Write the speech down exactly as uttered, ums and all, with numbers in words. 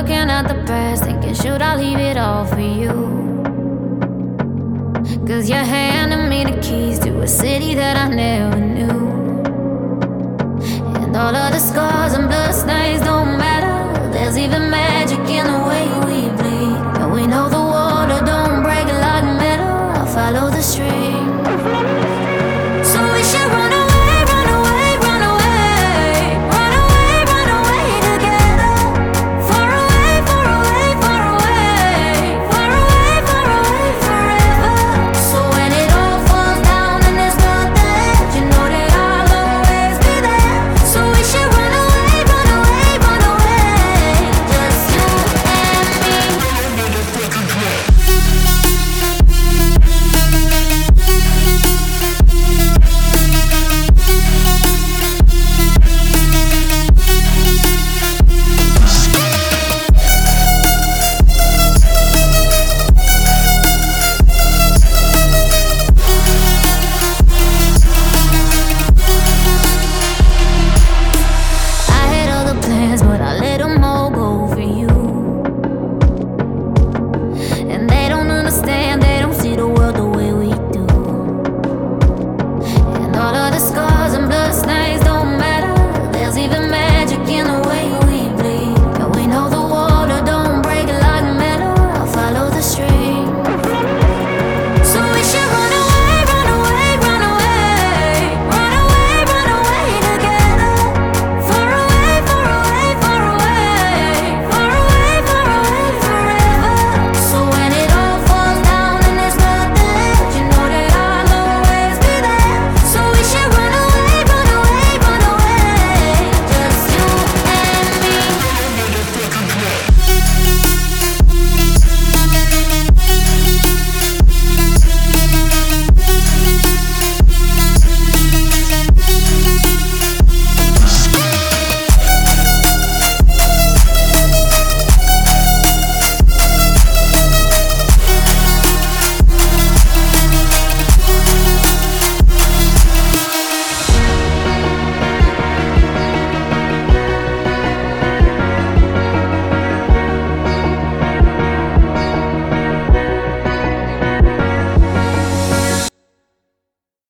looking at the past, thinking, should I leave it all for you? Cause you're handing me the keys to a city that I never knew. And all of the scars and bloodstains don't matter. There's even magic in the way we bleed. And we know the water don't break like metal. I'll follow the stream.